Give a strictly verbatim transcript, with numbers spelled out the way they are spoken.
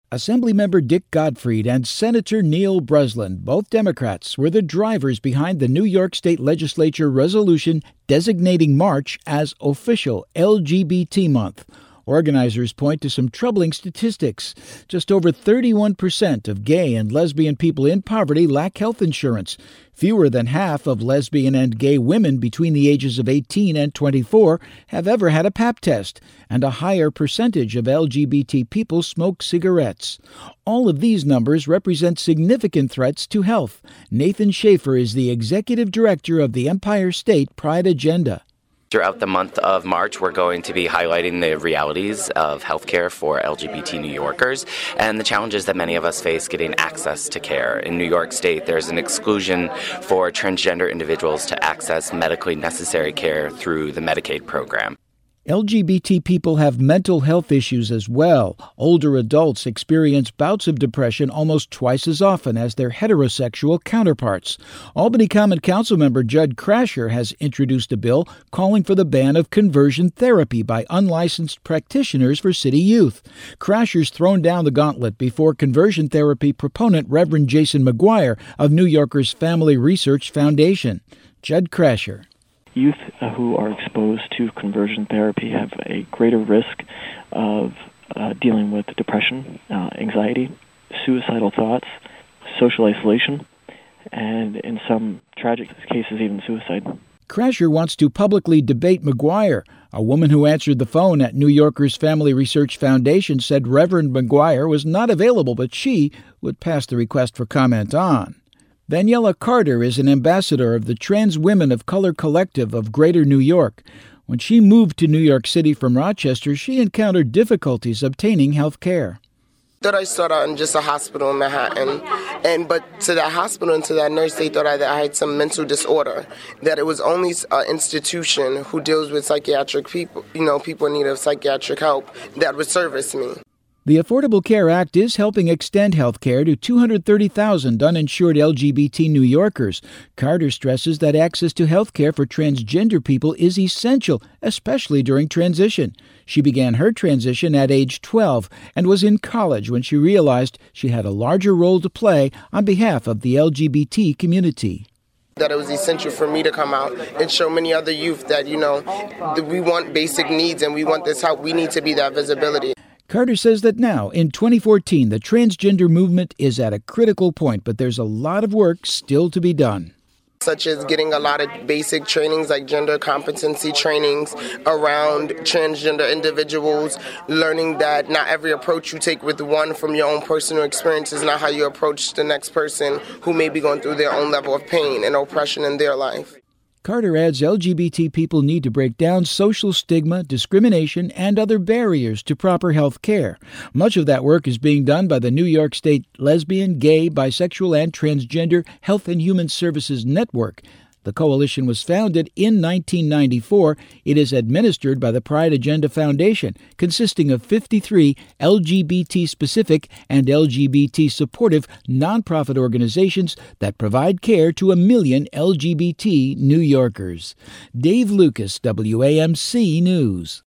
Assemblymember Dick Gottfried and Senator Neil Breslin, both Democrats, were the drivers behind the New York State Legislature resolution designating March as official L G B T month. Organizers point to some troubling statistics. Just over thirty-one percent of gay and lesbian people in poverty lack health insurance. Fewer than half of lesbian and gay women between the ages of eighteen and twenty-four have ever had a pap test, and a higher percentage of L G B T people smoke cigarettes. All of these numbers represent significant threats to health. Nathan Schaefer is the executive director of the Empire State Pride Agenda. Throughout the month of March, we're going to be highlighting the realities of healthcare for L G B T New Yorkers and the challenges that many of us face getting access to care. In New York State, there's an exclusion for transgender individuals to access medically necessary care through the Medicaid program. L G B T people have mental health issues as well. Older adults experience bouts of depression almost twice as often as their heterosexual counterparts. Albany Common Council member Judd Crasher has introduced a bill calling for the ban of conversion therapy by unlicensed practitioners for city youth. Crasher's thrown down the gauntlet before conversion therapy proponent Reverend Jason McGuire of New Yorkers Family Research Foundation. Judd Crasher. Youth who are exposed to conversion therapy have a greater risk of uh, dealing with depression, uh, anxiety, suicidal thoughts, social isolation, and in some tragic cases, even suicide. Crasher wants to publicly debate McGuire. A woman who answered the phone at New Yorkers Family Research Foundation said Reverend McGuire was not available, but she would pass the request for comment on. Daniela Carter is an ambassador of the Trans Women of Color Collective of Greater New York. When she moved to New York City from Rochester, she encountered difficulties obtaining health care. Thought I started out in just a hospital in Manhattan, and but to that hospital and to that nurse, they thought I, that I had some mental disorder, that it was only an institution who deals with psychiatric people, you know, people in need of psychiatric help, that would service me. The Affordable Care Act is helping extend health care to two hundred thirty thousand uninsured L G B T New Yorkers. Carter stresses that access to health care for transgender people is essential, especially during transition. She began her transition at age twelve and was in college when she realized she had a larger role to play on behalf of the L G B T community. That it was essential for me to come out and show many other youth that, you know, that we want basic needs and we want this help. We need to be that visibility. Carter says that now, in twenty fourteen, the transgender movement is at a critical point, but there's a lot of work still to be done. Such as getting a lot of basic trainings like gender competency trainings around transgender individuals, learning that not every approach you take with one from your own personal experience is not how you approach the next person who may be going through their own level of pain and oppression in their life. Carter adds L G B T people need to break down social stigma, discrimination, and other barriers to proper health care. Much of that work is being done by the New York State Lesbian, Gay, Bisexual, and Transgender Health and Human Services Network. The coalition was founded in nineteen ninety-four. It is administered by the Pride Agenda Foundation, consisting of fifty-three L G B T-specific and L G B T-supportive nonprofit organizations that provide care to a million L G B T New Yorkers. Dave Lucas, W A M C News.